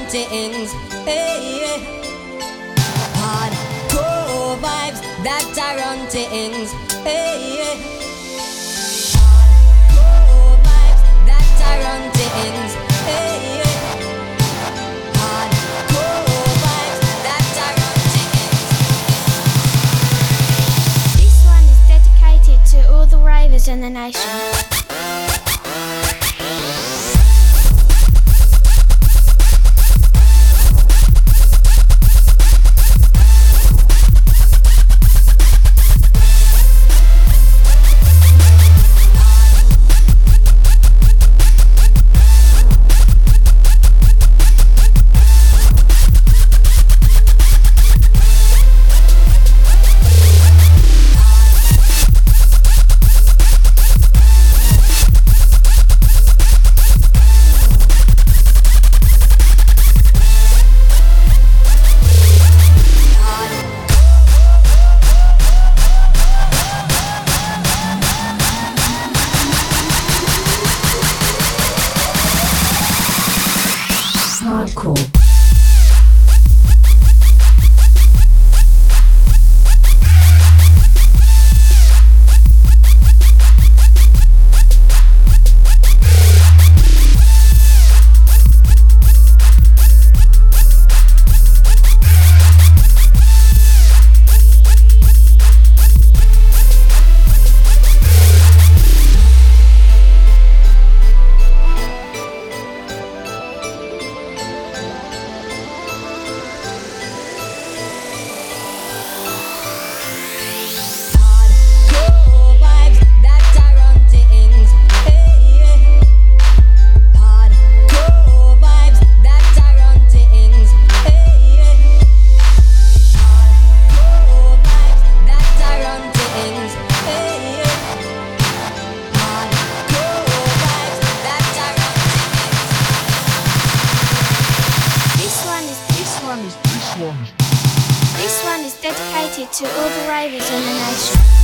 things. Hey, hardcore vibes that are run things. Hey, hardcore vibes that are run things. Hey, hardcore vibes that are run things. This one is dedicated to all the ravers in the nation. Hardcore. This one is dedicated to all the ravers in the nation.